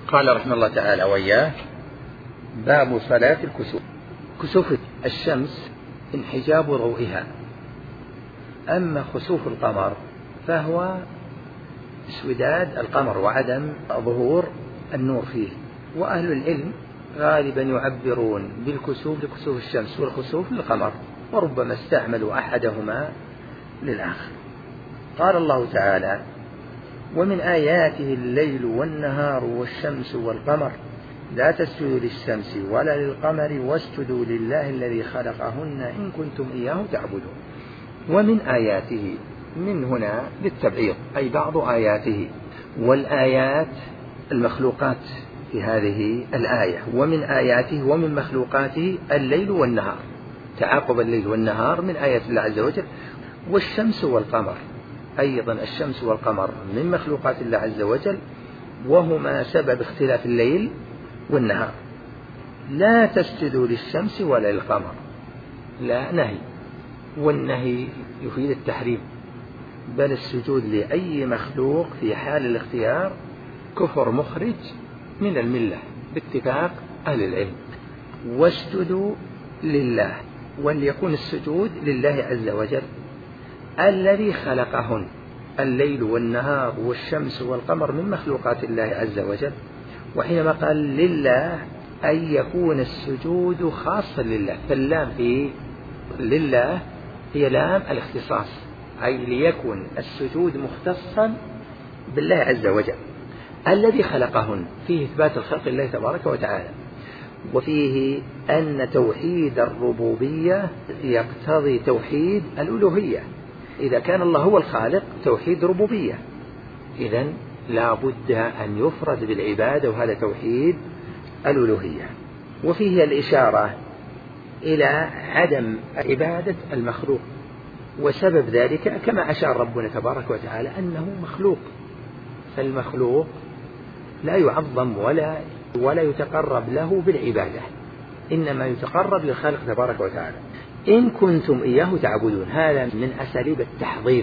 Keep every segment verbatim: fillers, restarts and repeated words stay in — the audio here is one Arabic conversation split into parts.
قال رحمه الله تعالى وإياه: باب صلاة الكسوف. كسوف الشمس انحجاب ضوئها، أما خسوف القمر فهو اسوداد القمر وعدم ظهور النور فيه. وأهل العلم غالبا يعبرون بالكسوف لكسوف الشمس والخسوف للقمر، وربما استعملوا أحدهما للآخر. قال الله تعالى: ومن آياته الليل والنهار والشمس والقمر لا تسجدوا للشمس ولا للقمر واسجدوا لله الذي خلقهن إن كنتم إياه تعبدون. ومن آياته من هنا للتبعيض، أي بعض آياته، والآيات المخلوقات في هذه الآية. ومن آياته ومن مخلوقاته الليل والنهار، تعاقب الليل والنهار من آيات الله عز وجل. والشمس والقمر، أيضا الشمس والقمر من مخلوقات الله عز وجل، وهما سبب اختلاف الليل والنهار. لا تسجدوا للشمس ولا للقمر، لا نهي، والنهي يفيد التحريم، بل السجود لأي مخلوق في حال الاختيار كفر مخرج من الملة باتفاق أهل العلم. واسجدوا لله، وليكون السجود لله عز وجل الذي خلقهن، الليل والنهار والشمس والقمر من مخلوقات الله عز وجل. وحينما قال لله أي يكون السجود خاصا لله، فاللام في لله هي لام الاختصاص، أي ليكن السجود مختصا بالله عز وجل الذي خلقهن، فيه إثبات الخلق الله تبارك وتعالى، وفيه أن توحيد الربوبية يقتضي توحيد الألوهية. إذا كان الله هو الخالق توحيد ربوبية، إذن لا بد أن يفرد بالعبادة، وهذا توحيد الألوهية. وفيه الإشارة إلى عدم عبادة المخلوق، وسبب ذلك كما أشار ربنا تبارك وتعالى أنه مخلوق، فالمخلوق لا يعظم ولا ولا يتقرب له بالعبادة، إنما يتقرب للخالق تبارك وتعالى. إن كنتم إياه تعبدون، هذا من أساليب التحضير،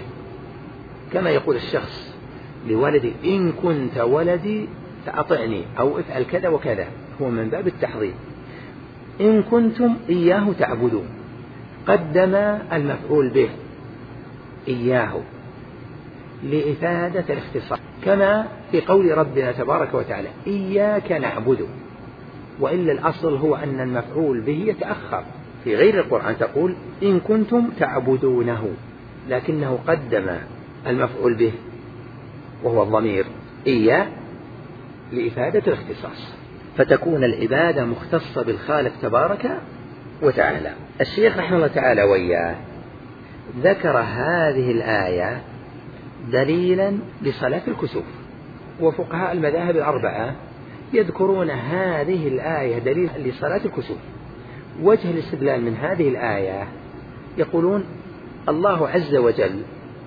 كما يقول الشخص لولدي: إن كنت ولدي فأطعني أو افعل كذا وكذا، هو من باب التحضير. إن كنتم إياه تعبدون، قدم المفعول به إياه لإفادة الاختصاص، كما في قول ربنا تبارك وتعالى: إياك نعبد، وإلا الأصل هو أن المفعول به يتأخر. في غير القرآن تقول إن كنتم تعبدونه، لكنه قدم المفعول به وهو الضمير إياه لإفادة الاختصاص، فتكون العبادة مختصة بالخالق تبارك وتعالى. الشيخ رحمه الله تعالى وإياه ذكر هذه الآية دليلا لصلاة الكسوف، وفقهاء المذاهب الأربعة يذكرون هذه الآية دليل لصلاة الكسوف. وجه الاستدلال من هذه الآية يقولون: الله عز وجل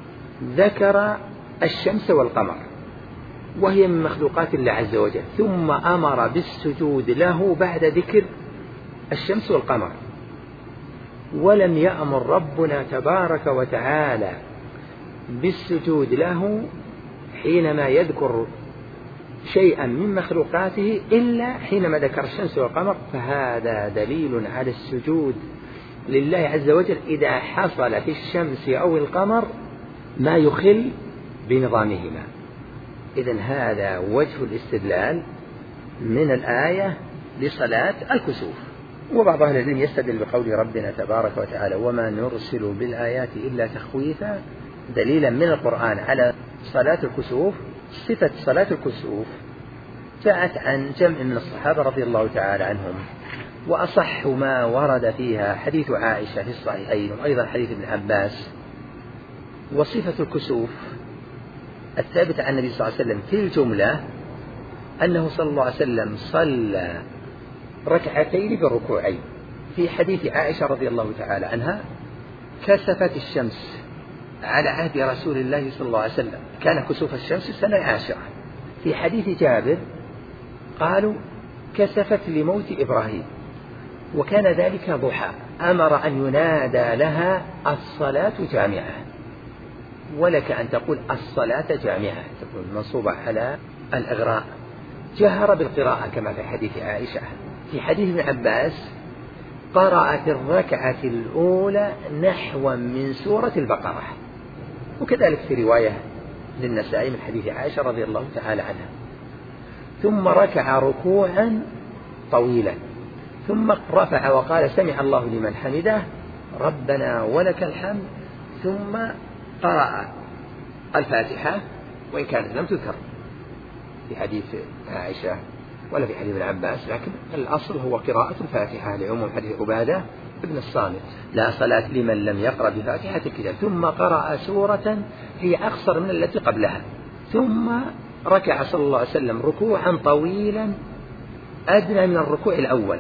ذكر الشمس والقمر وهي من مخلوقات الله عز وجل، ثم أمر بالسجود له بعد ذكر الشمس والقمر، ولم يأمر ربنا تبارك وتعالى بالسجود له حينما يذكر شيئا من مخلوقاته إلا حينما ذكر الشمس والقمر. فهذا دليل على السجود لله عز وجل إذا حصل في الشمس أو القمر ما يخل بنظامهما. إذن هذا وجه الاستدلال من الآية لصلاة الكسوف. وبعض أهل العلم يستدل بقول ربنا تبارك وتعالى: وما نرسل بالآيات إلا تخويفا، دليلا من القرآن على صلاة الكسوف. صفة صلاة الكسوف جاءت عن جمع من الصحابة رضي الله تعالى عنهم، وأصح ما ورد فيها حديث عائشة في الصحيحين، وأيضا حديث ابن عباس. وصفة الكسوف الثابتة عن النبي صلى الله عليه وسلم في الجملة أنه صلى الله عليه وسلم صلى ركعتين بالركوعين. في حديث عائشة رضي الله تعالى عنها: كسفت الشمس على عهد رسول الله صلى الله عليه وسلم، كان كسوف الشمس السنة العاشرة. في حديث جابر قالوا: كسفت لموت إبراهيم، وكان ذلك ضحى، أمر أن ينادى لها الصلاة جامعة. ولك أن تقول الصلاة جامعة، تكون منصوبة على الإغراء، جهر بالقراءة كما في حديث عائشة. في حديث ابن عباس قرأ في الركعة الأولى نحو من سورة البقرة، وكذلك في رواية للنسائي من حديث عائشة رضي الله تعالى عنها. ثم ركع ركوعا طويلا، ثم رفع وقال سمع الله لمن حمده ربنا ولك الحمد، ثم قرأ الفاتحة، وإن كانت لم تذكر في حديث عائشة ولا في حديث ابن عباس، لكن الأصل هو قراءة الفاتحة لعموم حديث عبادة ابن الصامت لا صلاة لمن لم يقرأ بفاتحة الكتاب. ثم قرأ سورة هي أقصر من التي قبلها، ثم ركع صلى الله عليه وسلم ركوعا طويلا أدنى من الركوع الأول،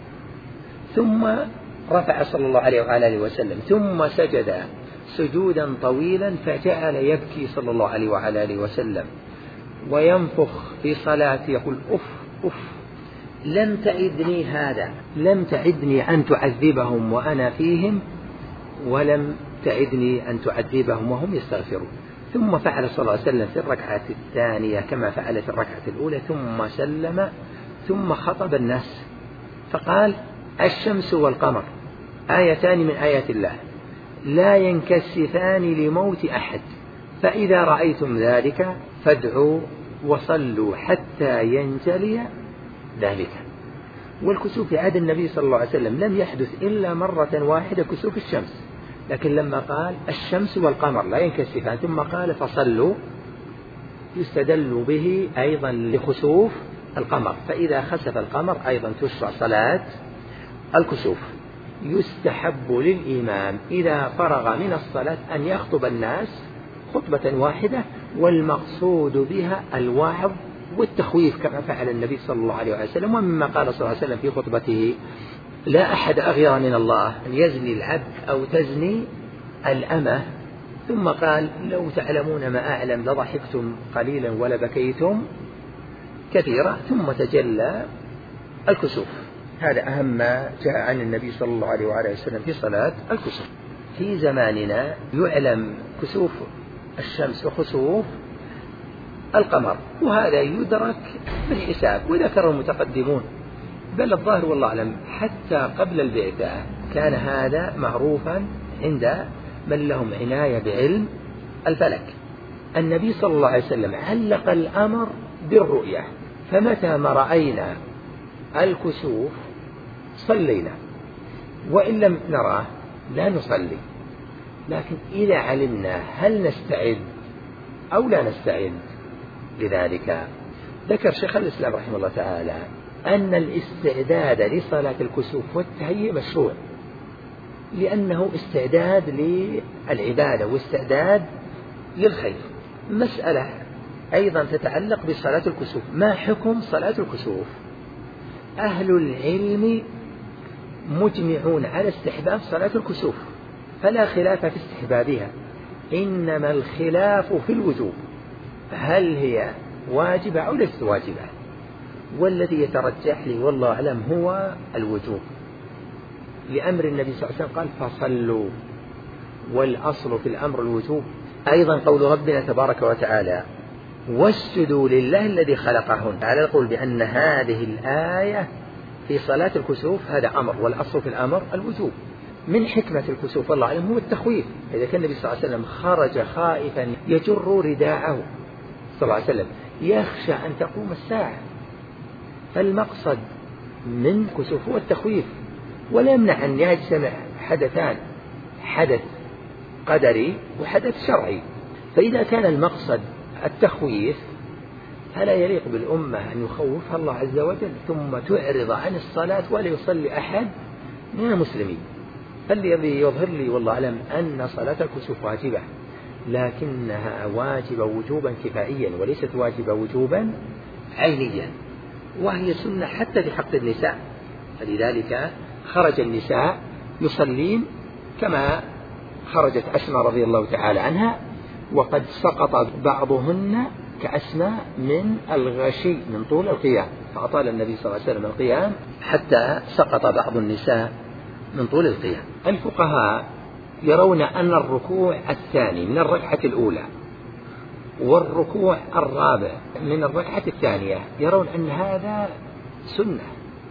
ثم رفع صلى الله عليه وآله وسلم، ثم سجد سجودا طويلا فجعل يبكي صلى الله عليه وآله وسلم وينفخ في صلاته يقول أف أف لم تعدني هذا، لم تعدني أن تعذبهم وأنا فيهم، ولم تعدني أن تعذبهم وهم يستغفرون. ثم فعل صلى الله عليه وسلم في الركعة الثانية كما فعل في الركعة الأولى، ثم سلم، ثم خطب الناس فقال الشمس والقمر آيتان من آيات الله لا ينكسفان لموت أحد، فإذا رأيتم ذلك فادعوا وصلوا حتى ينجلي ذلك. والكسوف في عهد النبي صلى الله عليه وسلم لم يحدث إلا مرة واحدة كسوف الشمس، لكن لما قال الشمس والقمر لا ينكسفان ثم قال فصلوا يستدل به أيضا لخسوف القمر، فإذا خسف القمر أيضا تشرع صلاة الكسوف. يستحب للإمام إذا فرغ من الصلاة أن يخطب الناس خطبة واحدة، والمقصود بها الوعظ والتخويف كما فعل النبي صلى الله عليه وسلم. ومما قال صلى الله عليه وسلم في خطبته لا أحد أغير من الله أن يزني العبد أو تزني الأمة، ثم قال لو تعلمون ما أعلم لضحكتم قليلا ولبكيتم كثيرا، ثم تجلى الكسوف. هذا أهم ما جاء عن النبي صلى الله عليه وآله وسلم في صلاة الكسوف. في زماننا يعلم كسوف الشمس وخسوف القمر، وهذا يدرك بالحساب، وذكر المتقدمون بل الظاهر والله أعلم حتى قبل البعثة كان هذا معروفا عند من لهم عناية بعلم الفلك. النبي صلى الله عليه وسلم علق الأمر بالرؤية، فمتى ما رأينا الكسوف صلينا، وإن لم نراه لا نصلي. لكن إذا علمنا هل نستعد أو لا نستعد لذلك؟ ذكر شيخ الإسلام رحمه الله تعالى أن الاستعداد لصلاة الكسوف والتهيئ مشروع، لأنه استعداد للعبادة واستعداد للخير. مسألة أيضا تتعلق بصلاة الكسوف، ما حكم صلاة الكسوف؟ أهل العلم مجمعون على استحباب صلاة الكسوف، فلا خلاف في استحبابها، إنما الخلاف في الوجوب، هل هي واجبة أو ليست واجبة؟ والذي يترجح لي والله أعلم هو الوجوب، لأمر النبي صلى الله عليه وسلم قال فصلوا، والأصل في الأمر الوجوب. أيضا قول ربنا تبارك وتعالى واسجدوا لله الذي خلقهن، على القول بأن هذه الآية في صلاة الكسوف هذا أمر، والأصل في الأمر الوجوب. من حكمة الكسوف والله أعلم هو التخويف، إذا كان النبي صلى الله عليه وسلم خرج خائفا يجر رداءه صلى الله عليه وسلم يخشى أن تقوم الساعة، فالمقصد من كسوف هو التخويف، ولا يمنع أن يجتمع حدثان، حدث قدري وحدث شرعي. فإذا كان المقصد التخويف فلا يليق بالأمة أن يخوفها الله عز وجل ثم تعرض عن الصلاة ولا يصلي أحد من المسلمين. فالذي يظهر لي والله أعلم أن صلاة الكسوف واجبة، لكنها واجبة وجوبا كفائيا وليست واجبة وجوبا عينيا، وهي سنة حتى في حق النساء، فلذلك خرج النساء يصلين كما خرجت أسماء رضي الله تعالى عنها، وقد سقط بعضهن كأسماء من الغشي من طول القيام، فأطال النبي صلى الله عليه وسلم القيام حتى سقط بعض النساء من طول القيام. الفقهاء يرون أن الركوع الثاني من الركعة الأولى والركوع الرابع من الركعة الثانية يرون أن هذا سنة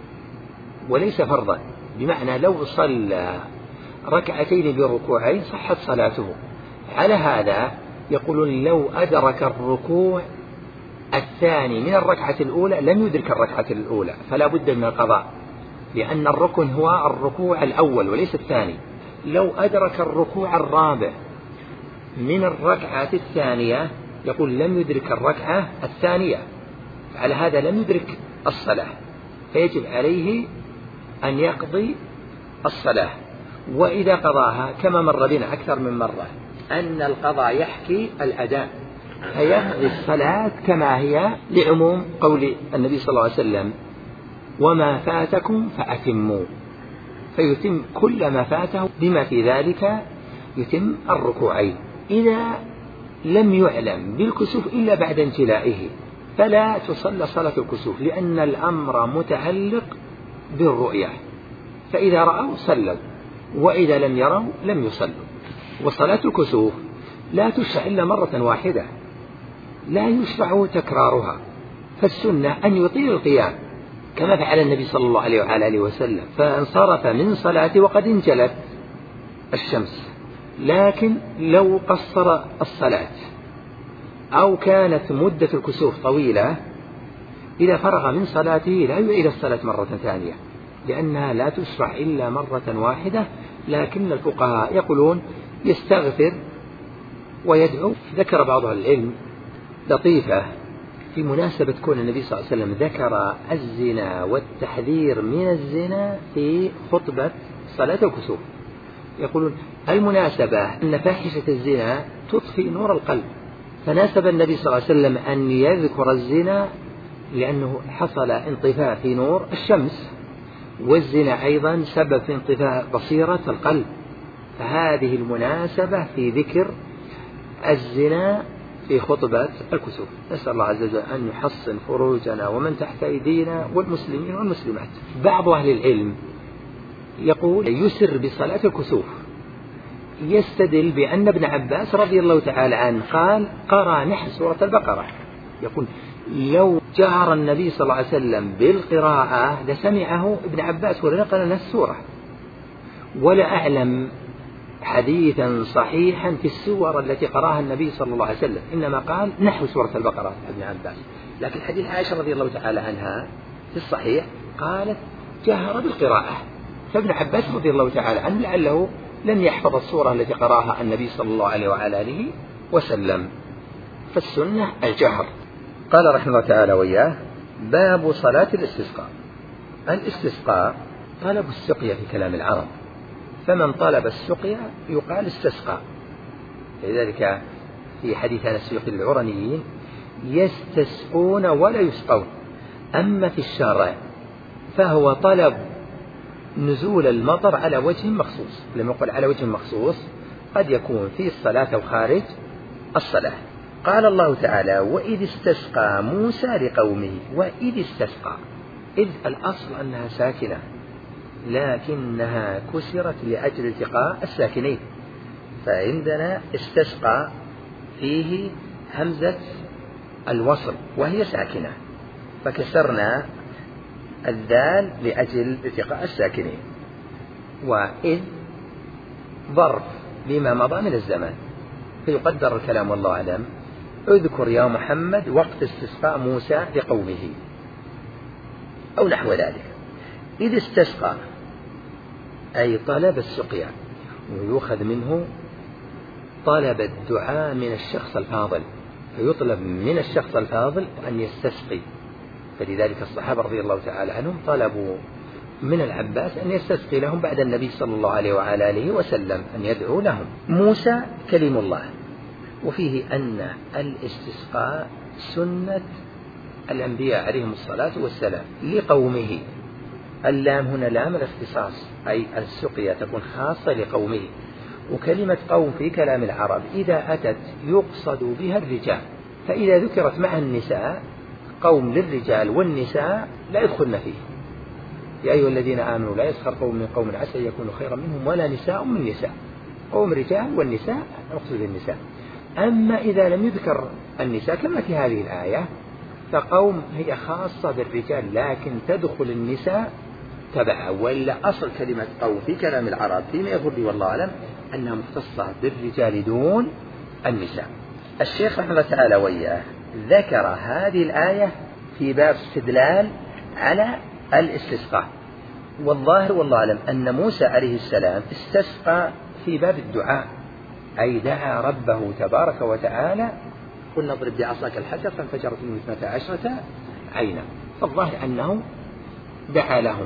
وليس فرضا، بمعنى لو صلى ركعتين بركوعين صحت صلاته. على هذا يقولون لو أدرك الركوع الثاني من الركعة الأولى لم يدرك الركعة الأولى، فلا بد من القضاء، لأن الركن هو الركوع الأول وليس الثاني. لو أدرك الركوع الرابع من الركعة الثانية يقول لم يدرك الركعة الثانية، على هذا لم يدرك الصلاة، فيجب عليه أن يقضي الصلاة. وإذا قضاها كما مر بنا أكثر من مرة أن القضاء يحكي الأداء، فيقضي الصلاة كما هي، لعموم قول النبي صلى الله عليه وسلم وما فاتكم فأتموا، فيتم كل ما فاته بما في ذلك يتم الركوعين. إذا لم يعلم بالكسوف إلا بعد انجلائه فلا تصلى صلاة الكسوف، لأن الأمر متعلق بالرؤية، فإذا رأوا صلوا وإذا لم يروا لم يصلوا. وصلاة الكسوف لا تشرع إلا مرة واحدة، لا يشرع تكرارها، فالسنة أن يطيل القيام كما فعل النبي صلى الله عليه وآله وسلم، فانصرف من صلاته وقد انجلت الشمس. لكن لو قصر الصلاة أو كانت مدة الكسوف طويلة إذا فرغ من صلاته لا يعيد الصلاة مرة ثانية، لأنها لا تشرع إلا مرة واحدة. لكن الفقهاء يقولون يستغفر ويدعو. ذكر بعض العلم لطيفة في مناسبة كون النبي صلى الله عليه وسلم ذكر الزنا والتحذير من الزنا في خطبة صلاة الكسوف. يقولون المناسبة أن فاحشة الزنا تطفئ نور القلب، فناسب النبي صلى الله عليه وسلم أن يذكر الزنا لأنه حصل انطفاء في نور الشمس، والزنا أيضا سبب في انطفاء بصيرة القلب، فهذه المناسبة في ذكر الزنا في خطبة الكسوف. نسأل الله عز وجل أن يحصن فروجنا ومن تحت أيدينا والمسلمين والمسلمات. بعض أهل العلم يقول يسر بصلاة الكسوف، يستدل بأن ابن عباس رضي الله تعالى عنه قال قرأ نحو سورة البقرة. يقول لو جهر النبي صلى الله عليه وسلم بالقراءة لسمعه ابن عباس ولنقل لنا السورة، ولا أعلم حديثا صحيحا في السور التي قراها النبي صلى الله عليه وسلم، إنما قال نحو سورة البقرة ابن عباس. لكن حديث عائشة رضي الله تعالى عنها في الصحيح قالت جهر بالقراءة، فابن عباس رضي الله تعالى عنه لعله لم يحفظ السورة التي قراها النبي صلى الله عليه وعلى آله وسلم، فالسنة الجهر. قال رحمه الله تعالى وإياه باب صلاة الاستسقاء. الاستسقاء طلب السقيا في كلام العرب، فمن طلب السقيا يقال استسقى. لذلك في حديث أنس يقول العرنيين يستسقون ولا يسقون. أما في الشرع فهو طلب نزول المطر على وجه مخصوص. لما يقول على وجه مخصوص قد يكون في الصلاة أو خارج الصلاة. قال الله تعالى وإذ استسقى موسى لقومه. وإذ استسقى، إذ الأصل أنها ساكنة لكنها كسرت لأجل التقاء الساكنين، فعندنا استسقى فيه همزة الوصل وهي ساكنة، فكسرنا الذال لأجل التقاء الساكنين. وإذ ظرف لما مضى من الزمان، فيقدر الكلام والله أعلم اذكر يا محمد وقت استسقاء موسى لقومه أو نحو ذلك. إذ استسقى أي طلب السقيا، ويؤخذ منه طلب الدعاء من الشخص الفاضل، فيطلب من الشخص الفاضل أن يستسقي. فلذلك الصحابة رضي الله تعالى عنهم طلبوا من العباس أن يستسقي لهم بعد النبي صلى الله عليه وعلى آله وسلم أن يدعو لهم. موسى كلم الله، وفيه أن الاستسقاء سنة الأنبياء عليهم الصلاة والسلام لقومه. اللام هنا لام الاختصاص، أي السقيا تكون خاصة لقومه. وكلمة قوم في كلام العرب إذا أتت يقصد بها الرجال، فإذا ذكرت معها النساء قوم للرجال والنساء لا يدخلن فيه. يا أيها الذين آمنوا لا يسخر قوم من قوم عسى يكونوا خيرا منهم ولا نساء من نساء. قوم رجال والنساء نقصد النساء. أما إذا لم يذكر النساء كما في هذه الآية فقوم هي خاصة بالرجال لكن تدخل النساء تبعا، وإلا أصل كلمة قوم في كلام العرب فيما يظهر لي والله أعلم أنها مختصة بالرجال دون النساء. الشيخ رحمه الله تعالى وإياه ذكر هذه الآية في باب استدلال على الاستسقاء، والظاهر والله أعلم أن موسى عليه السلام استسقى في باب الدعاء، أي دعا ربه تبارك وتعالى قلنا اضرب بعصاك الحجر فانفجرت منه اثنتا عشرة عينا، فالظاهر أنه دعا لهم.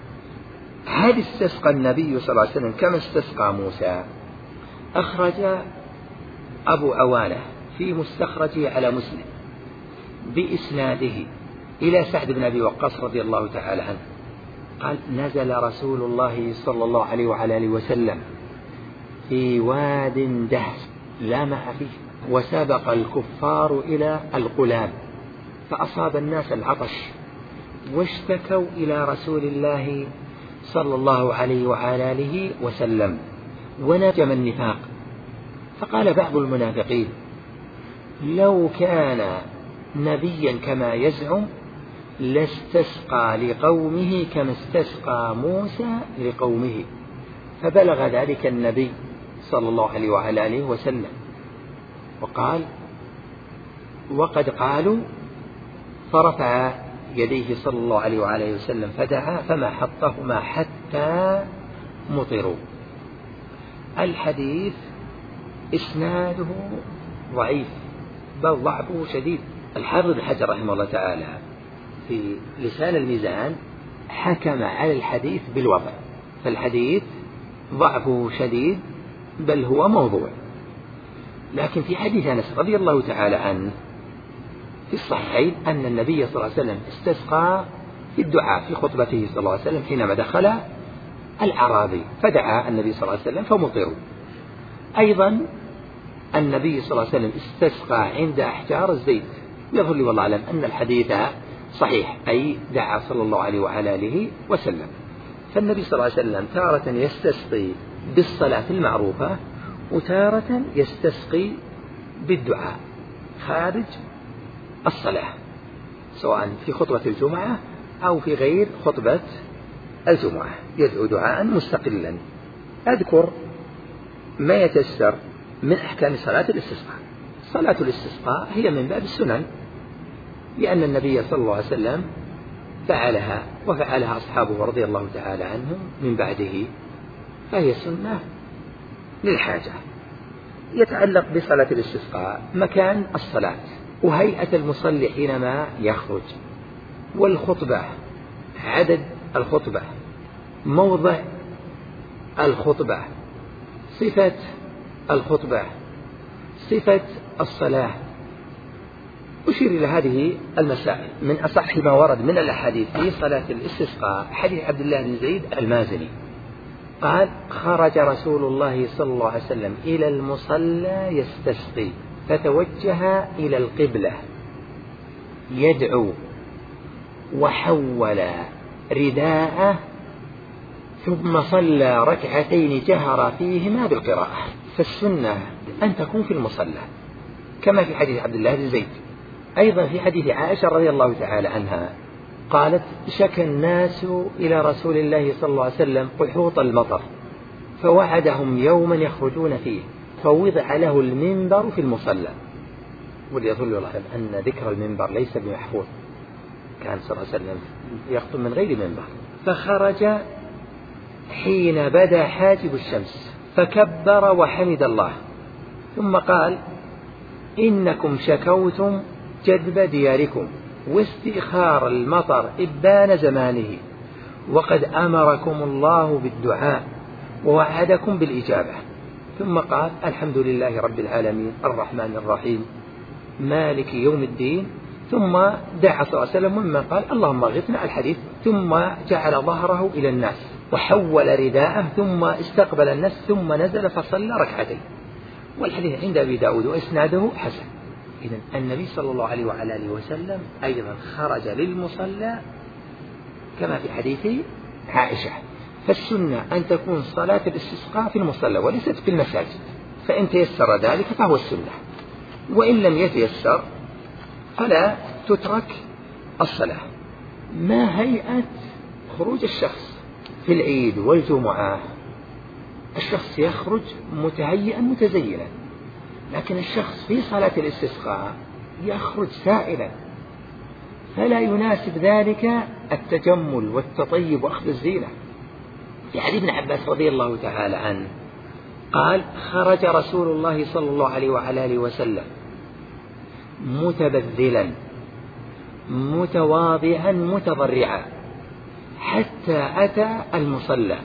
هل استسقى النبي صلى الله عليه وسلم كما استسقى موسى؟ أخرج أبو عوانة في مستخرجه على مسلم بإسناده إلى سعد بن أبي وقاص رضي الله تعالى عنه قال نزل رسول الله صلى الله عليه وعلى آله وسلم في واد دهس لا ماء فيه، وسبق الكفار إلى القلاب فأصاب الناس العطش واشتكوا إلى رسول الله صلى الله عليه وعلى آله وسلم ونجم النفاق، فقال بعض المنافقين لو كان نبيا كما يزعم لاستسقى لقومه كما استسقى موسى لقومه، فبلغ ذلك النبي صلى الله عليه وعلى آله وسلم وقال وقد قالوا، فرفع يديه صلى الله عليه وعلى آله وسلم فدعا فما حطهما حتى مطروا. الحديث إسناده ضعيف بل ضعفه شديد. الحافظ بن حجر رحمه الله تعالى في لسان الميزان حكم على الحديث بالوضع، فالحديث ضعفه شديد بل هو موضوع. لكن في حديث أنس رضي الله تعالى عنه في الصحيحين أن النبي صلى الله عليه وسلم استسقى في الدعاء في خطبته صلى الله عليه وسلم حينما دخل الأعرابي فدعا النبي صلى الله عليه وسلم فمطروا. أيضا النبي صلى الله عليه وسلم استسقى عند أحجار الزيت، يظهر لي والله أعلم أن الحديث صحيح، أي دعا صلى الله عليه وعلى آله وسلم. فالنبي صلى الله عليه وسلم تارة يستسقي بالصلاة المعروفة وتارة يستسقي بالدعاء خارج الصلاة، سواء في خطبة الجمعة أو في غير خطبة الجمعة يدعو دعاء مستقلا. أذكر ما يتيسر من أحكام صلاة الاستسقاء. صلاة الاستسقاء هي من باب السنن، لأن النبي صلى الله عليه وسلم فعلها وفعلها أصحابه رضي الله تعالى عنهم من بعده، فهي سنة للحاجة. يتعلق بصلاة الاستسقاء مكان الصلاة وهيئة المصلي حينما يخرج، والخطبة عدد الخطبة، موضع الخطبة، صفة الخطبة، صفة الصلاة. أشير إلى هذه المسائل. من أصح ما ورد من الأحاديث في صلاة الاستسقاء حديث عبد الله بن زيد المازني قال خرج رسول الله صلى الله عليه وسلم إلى المصلى يستسقي فتوجه إلى القبلة يدعو وحول رداءه ثم صلى ركعتين جهر فيهما بالقراءة. فالسنة أن تكون في المصلى كما في حديث عبد الله بن زيد. أيضا في حديث عائشة رضي الله تعالى عنها قالت شكى الناس إلى رسول الله صلى الله عليه وسلم قحوط المطر فوعدهم يوما يخرجون فيه فوضع له المنبر في المصلى. وليظل الله أن ذكر المنبر ليس بمحفوظ، كان صلى الله عليه وسلم يخطب من غير منبر. فخرج حين بدا حاجب الشمس فكبر وحمد الله ثم قال إنكم شكوتم جدب دياركم واستئخار المطر إبان زمانه وقد أمركم الله بالدعاء ووعدكم بالإجابة. ثم قال الحمد لله رب العالمين الرحمن الرحيم مالك يوم الدين. ثم دعا صلى الله عليه وسلم مما قال اللهم اغثنا الحديث، ثم جعل ظهره إلى الناس وحول رداءه ثم استقبل الناس ثم نزل فصلى ركعتين. والحديث عند أبي داود وإسناده حسن. إذن النبي صلى الله عليه وعلى آله وسلم أيضا خرج للمصلى كما في حديث عائشة. فالسنة أن تكون صلاة الاستسقاء في المصلى وليست في المساجد، فإن تيسر ذلك فهو السنة. وإن لم يتيسر فلا تترك الصلاة. ما هيئة خروج الشخص في العيد والجمعة؟ الشخص يخرج متهيئا متزينا، لكن الشخص في صلاة الاستسقاء يخرج سائلا، فلا يناسب ذلك التجمل والتطيب وأخذ الزينة. في حديث ابن عباس رضي الله تعالى عنه قال: خرج رسول الله صلى الله عليه وعلى آله وسلم متبذلا متواضعا متضرعا حتى أتى المصلى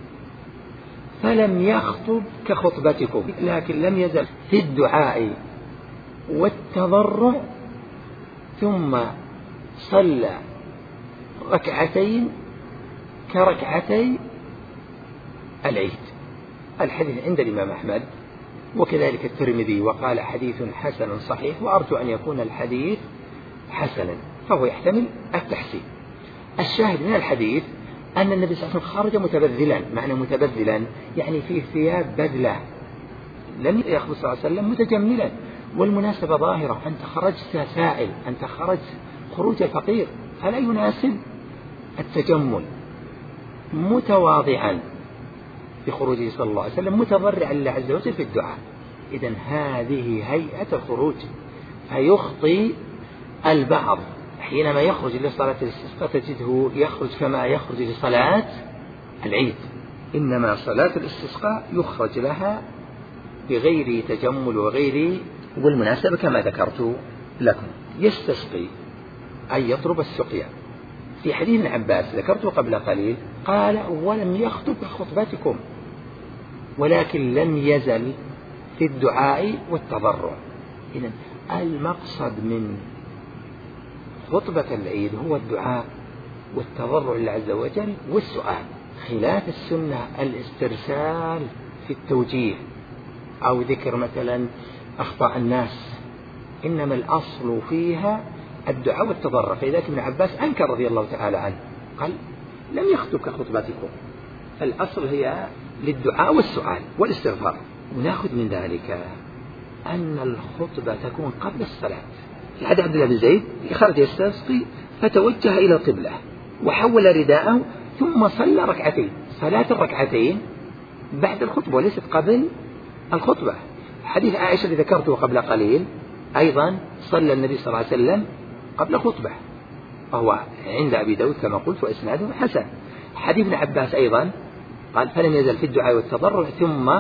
فلم يخطب كخطبتكم، لكن لم يزل في الدعاء والتضرع، ثم صلى ركعتين كركعتي العيد. الحديث عند الإمام أحمد وكذلك الترمذي، وقال حديث حسن صحيح، وأرجو أن يكون الحديث حسنا، فهو يحتمل التحسين. الشاهد من الحديث أن النبي صلى الله عليه وسلم خرج متبذلا. معنى متبذلا يعني فيه ثياب بذلة، لم يخرج صلى الله عليه وسلم متجملا، والمناسبة ظاهرة، أنت خرجت سائل، أنت خرجت خروج الفقير، فلا يناسب التجمل. متواضعا بخروجه صلى الله عليه وسلم، متضرعا لله عز وجل في الدعاء. إذن هذه هيئة الخروج. فيخطي البعض حينما يخرج لصلاة الاستسقاء تجده يخرج كما يخرج لصلاة العيد، إنما صلاة الاستسقاء يخرج لها بغير تجمل وغير. والمناسبة كما ذكرت لكم، يستسقي أي يطلب السقيا. في حديث ابن عباس ذكرته قبل قليل قال: ولم يخطب كخطبتكم، ولكن لم يزل في الدعاء والتضرع. إذن المقصد من خطبة العيد هو الدعاء والتضرع لله عز وجل والسؤال، خلاف السنة الاسترسال في التوجيه أو ذكر مثلا أخطاء الناس، إنما الأصل فيها الدعاء والتضرع. فلذلك ابن عباس أنكر رضي الله تعالى عنه، قال: لم يخطب كخطبتكم، فالأصل هي للدعاء والسؤال والاستغفار. ونأخذ من ذلك أن الخطبة تكون قبل الصلاة. في حديث عبد الله بن زيد خرج يستسقي فتوجه إلى القبلة وحول رداءه ثم صلى ركعتين. صلاة الركعتين بعد الخطبة وليست قبل الخطبة. حديث عائشة الذي ذكرته قبل قليل أيضا صلى النبي صلى الله عليه وسلم قبل الخطبة، وهو عند أبي داود كما قلت وإسناده حسن. حديث ابن عباس أيضا قال: فلم يزل في الدعاء والتضرع ثم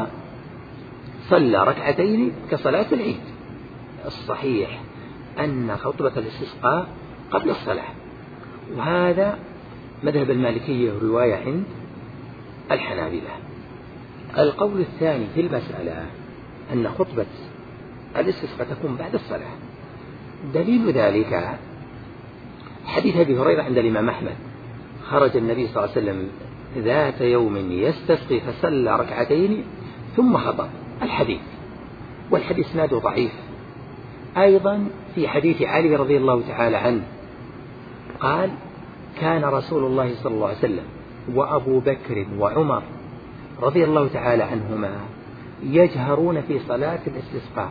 صلى ركعتين كصلاة العيد. الصحيح أن خطبة الاستسقاء قبل الصلاة، وهذا مذهب المالكية رواية عند الحنابلة. القول الثاني في المسألة أن خطبة الاستسقاء تكون بعد الصلاة. دليل ذلك حديث أبي هريرة عند الإمام أحمد: خرج النبي صلى الله عليه وسلم ذات يوم يستسقي فصلى ركعتين ثم خطب. الحديث والحديث اسناده ضعيف. أيضا في حديث علي رضي الله تعالى عنه قال: كان رسول الله صلى الله عليه وسلم وأبو بكر وعمر رضي الله تعالى عنهما يجهرون في صلاة الاستسقاء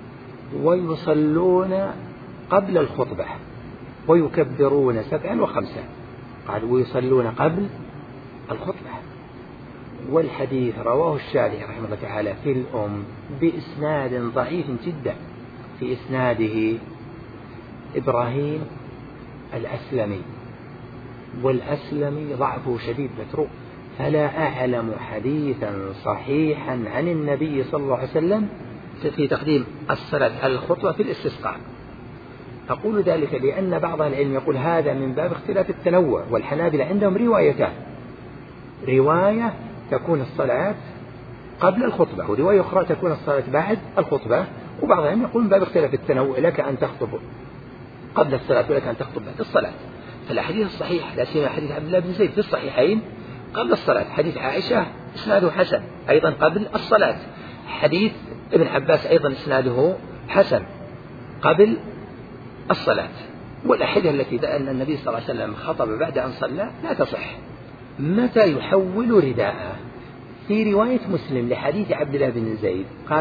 ويصلون قبل الخطبة ويكبرون سبعا وخمسا. قال: ويصلون قبل الخطبة. والحديث رواه الشافعي رحمه الله تعالى في الأم بإسناد ضعيف جدا، في إسناده إبراهيم الأسلمي، والأسلمي ضعفه شديد متروك، فلا أعلم حديثا صحيحا عن النبي صلى الله عليه وسلم في تقديم الصلاة على الخطبة في الاستسقاء. أقول ذلك لأن بعض العلم يقول هذا من باب اختلاف التنوع، والحنابلة عندهم روايتان: رواية تكون الصلاة قبل الخطبة، ورواية أخرى تكون الصلاة بعد الخطبة. وبعض العلم يقول من باب اختلاف التنوع، لك أن تخطب قبل الصلاة ولك أن تخطب بعد الصلاة. فالحديث الصحيح لا سيما حديث عبد الله بن زيد في الصحيحين قبل الصلاة. حديث عائشة إسناده حسن أيضا قبل الصلاة. حديث ابن عباس أيضا إسناده حسن قبل الصلاة. والأحاديث التي دعا أن النبي صلى الله عليه وسلم خطب بعد أن صلى لا تصح. متى يحول رداءه؟ في رواية مسلم لحديث عبد الله بن زيد قال: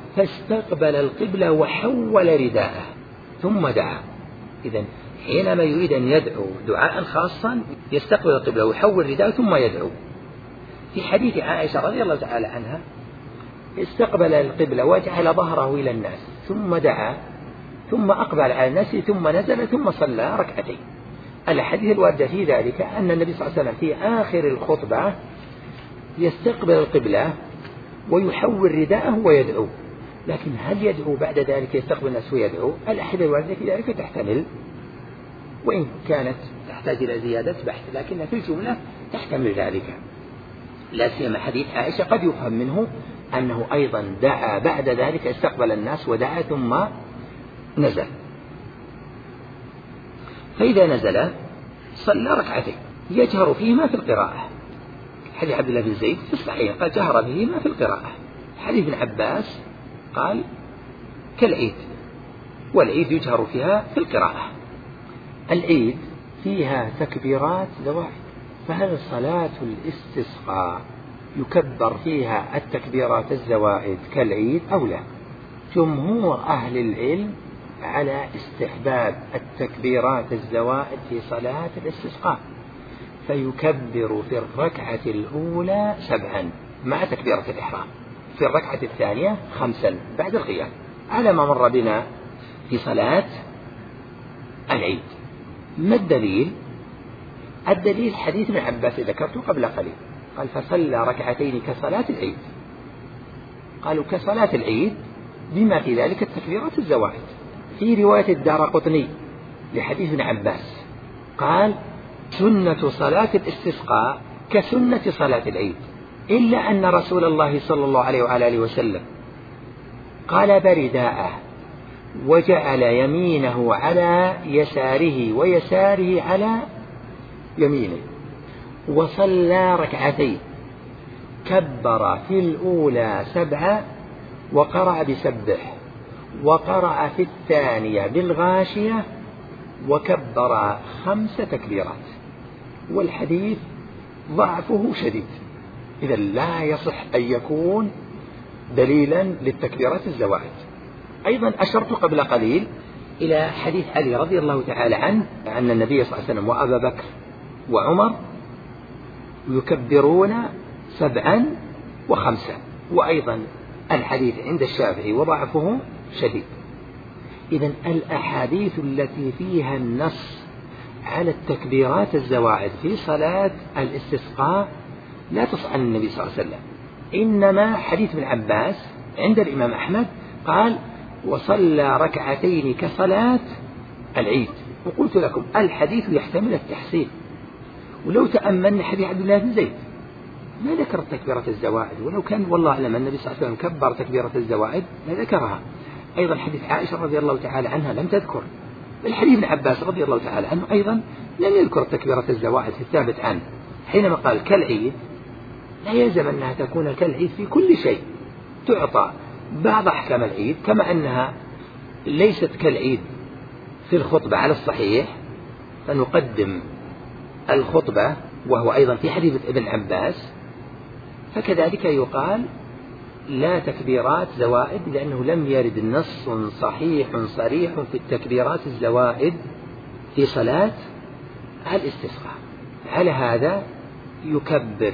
فاستقبل القبلة وحول رداءه ثم دعا. إذن حينما يريد أن يدعو دعاء خاصا يستقبل القبلة ويحول رداءه ثم يدعو. في حديث عائشة رضي الله تعالى عنها استقبل القبلة وجعل ظهره إلى الناس ثم دعا ثم أقبل على الناس ثم نزل ثم صلى ركعتين. الحديث الواردة في ذلك أن النبي صلى الله عليه وسلم في آخر الخطبة يستقبل القبلة ويحول رداءه ويدعو، لكن هل يدعو بعد ذلك يستقبل الناس ويدعو؟ الأحاديث الواردة في ذلك تحتمل، وإن كانت تحتاج إلى زيادة بحث، لكن في الجملة تحتمل ذلك. لا سيما حديث عائشة قد يفهم منه أنه أيضا دعا بعد ذلك استقبل الناس ودعا ثم نزل. فإذا نزل صلى ركعتين يجهر فيهما في القراءة. حديث عبد الله بن زيد في الصحيح قال جهر بهما في القراءة. حديث ابن عباس قال كالعيد، والعيد يجهر فيها في القراءة. العيد فيها تكبيرات زواحف، فهل صلاة الاستسقاء يكبر فيها التكبيرات الزوائد كالعيد أو لا؟ جمهور أهل العلم على استحباب التكبيرات الزوائد في صلاة الاستسقاء، فيكبر في الركعة الأولى سبعا مع تكبيرة الإحرام، في الركعة الثانية خمسا بعد القيام، على ما مر بنا في صلاة العيد. ما الدليل؟ الدليل حديث ابن عباس ذكرته قبل قليل، قال فصلى ركعتين كصلاة العيد. قالوا كصلاة العيد بما في ذلك التكبيرات الزوائد. في رواية الدارقطني لحديث ابن عباس قال سنة صلاة الاستسقاء كسنة صلاة العيد، إلا أن رسول الله صلى الله عليه وآله وسلم قلب رداءه وجعل يمينه على يساره ويساره على يمينه، وصلى ركعتين، كبر في الأولى سبعة وقرأ بسبح، وقرأ في الثانية بالغاشية، وكبر خمس تكبيرات. والحديث ضعفه شديد، إذا لا يصح أن يكون دليلا للتكبيرات الزوائد. أيضا أشرت قبل قليل إلى حديث علي رضي الله تعالى عنه أن النبي صلى الله عليه وسلم وأبا بكر وعمر يكبرون سبعا وخمسا، وأيضا الحديث عند الشافعي وضعفه شديد. إذن الأحاديث التي فيها النص على التكبيرات الزوائد في صلاة الاستسقاء لا تصح عن النبي صلى الله عليه وسلم، إنما حديث ابن عباس عند الإمام أحمد قال وصلى ركعتين كصلاة العيد. وقلت لكم الحديث يحتمل التحسين، ولو تأملنا حديث عبد الله بن زيد ما ذكر تكبيرة الزوائد، ولو كان والله أعلم النبي صلى الله عليه وسلم كبر تكبيرة الزوائد لذكرها. أيضا حديث عائشة رضي الله تعالى عنها لم تذكر. الحديث ابن عباس رضي الله تعالى عنه أيضا لم يذكر تكبيرة الزوائد في الثابت عنه، حينما قال كالعيد لا يلزم أنها تكون كالعيد في كل شيء، تعطى بعض أحكام العيد كما أنها ليست كالعيد في الخطبة على الصحيح، فنقدم الخطبة وهو أيضا في حديث ابن عباس، فكذلك يقال لا تكبيرات زوائد، لأنه لم يرد نص صحيح صريح في التكبيرات الزوائد في صلاة الاستسقاء. على هذا يكبر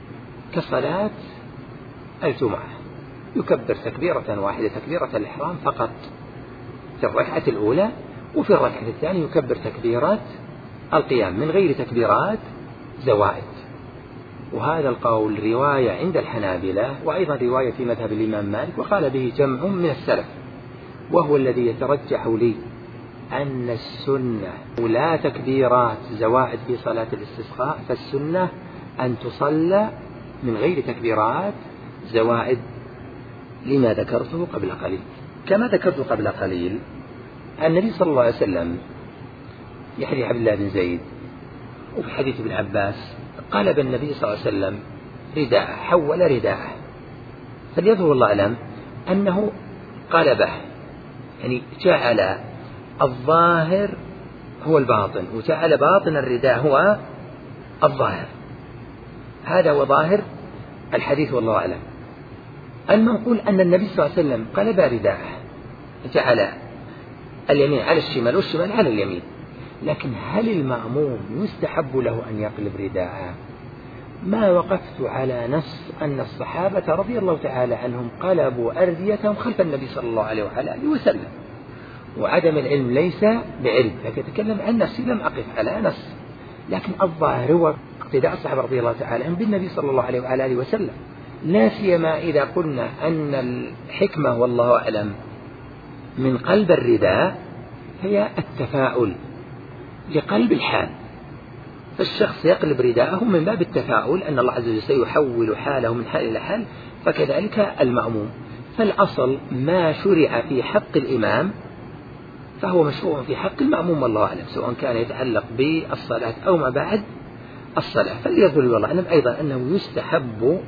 كصلاة الجمعة، يكبر تكبيرة واحدة تكبيرة الإحرام فقط في الركعة الأولى، وفي الركعة الثانية يكبر تكبيرات القيام من غير تكبيرات زوائد. وهذا القول رواية عند الحنابلة، وأيضا رواية في مذهب الإمام مالك، وقال به جمع من السلف، وهو الذي يترجح لي أن السنة لا تكبيرات زوائد في صلاة الاستسقاء، فالسنة أن تصلى من غير تكبيرات زوائد لما ذكرته قبل قليل. كما ذكرت قبل قليل النبي صلى الله عليه وسلم في حديث عبد الله بن زيد وفي حديث ابن عباس قلب النبي صلى الله عليه وسلم رداءه، حول رداءه، فليظهر الله أعلم أنه قلبه، يعني جعل الظاهر هو الباطن وجعل باطن الرداء هو الظاهر. هذا هو ظاهر الحديث والله أعلم. المنقول أن النبي صلى الله عليه وسلم قلب رداءه، جعل اليمين على الشمال والشمال على اليمين، لكن هل المأموم يستحب له أن يقلب رداءه؟ ما وقفت على نص أن الصحابة رضي الله تعالى عنهم قلبوا أرديتهم خلف النبي صلى الله عليه وآله وسلم، وعدم العلم ليس بعلم، لكن أتكلم عن نفسي لم أقف على نص، لكن الظاهر هو اقتداء الصحابة رضي الله تعالى عنهم بالنبي صلى الله عليه وآله وسلم، لا سيما إذا قلنا أن الحكمة والله أعلم من قلب الرداء هي التفاؤل لقلب الحال، فالشخص يقلب رداءه من باب التفاؤل أن الله عز وجل سيحول حاله من حال إلى حال، فكذلك المأموم. فالأصل ما شرع في حق الإمام فهو مشروع في حق المأموم والله أعلم، سواء كان يتعلق بالصلاة أو ما بعد الصلاة. فليظهر والله أعلم أيضا أنه يستحب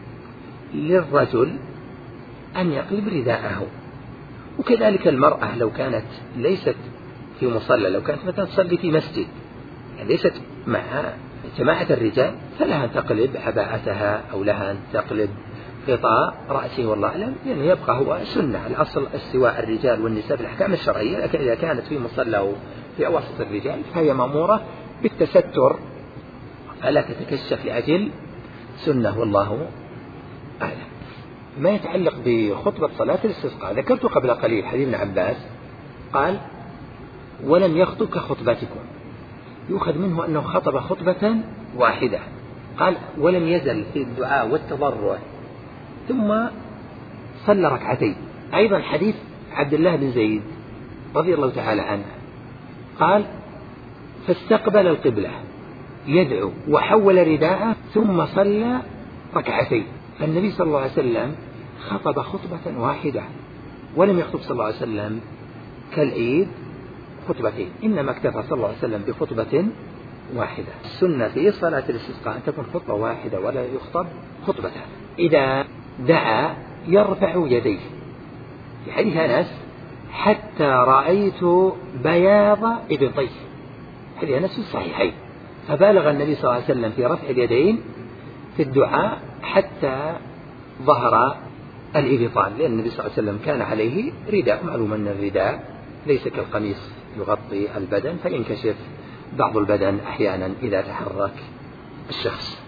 للرجل أن يقلب رداءه، وكذلك المرأة لو كانت ليست في مصلى، لو كانت مثلا تصلي في مسجد يعني ليست مع جماعة الرجال، فلها أن تقلب عباءتها أو لها أن تقلب غطاء رأسه والله أعلم، لأنه يعني يبقى هو سنة، الأصل استواء الرجال والنساء في الأحكام الشرعية، لكن إذا كانت في مصلى أو في أواسط الرجال فهي مأمورة بالتستر فلا تتكشف لأجل سنة والله أعلم. ما يتعلق بخطبة صلاة الاستسقاء ذكرت قبل قليل حديث ابن عباس قال ولم يخطب كخطبتكم، يؤخذ منه أنه خطب خطبة واحدة، قال ولم يزل في الدعاء والتضرع ثم صلى ركعتين. أيضا حديث عبد الله بن زيد رضي الله تعالى عنه قال فاستقبل القبلة يدعو وحول رداءه ثم صلى ركعتين، فالنبي صلى الله عليه وسلم خطب خطبة واحدة ولم يخطب صلى الله عليه وسلم كالعيد خطبتين، إنما اكتفى صلى الله عليه وسلم بخطبة واحدة. السنة في صلاة الاستسقاء أن تكون خطبة واحدة ولا يخطب خطبتان. إذا دعا يرفع يديه، في حديث أنس حتى رأيت بياض إبطيه، حديث أنس في الصحيحين، فبالغ النبي صلى الله عليه وسلم في رفع اليدين في الدعاء حتى ظهر الإبطان، لأن النبي صلى الله عليه وسلم كان عليه رداء، معلوم أن الرداء ليس كالقميص يغطي البدن، فينكشف بعض البدن أحيانا إذا تحرك الشخص.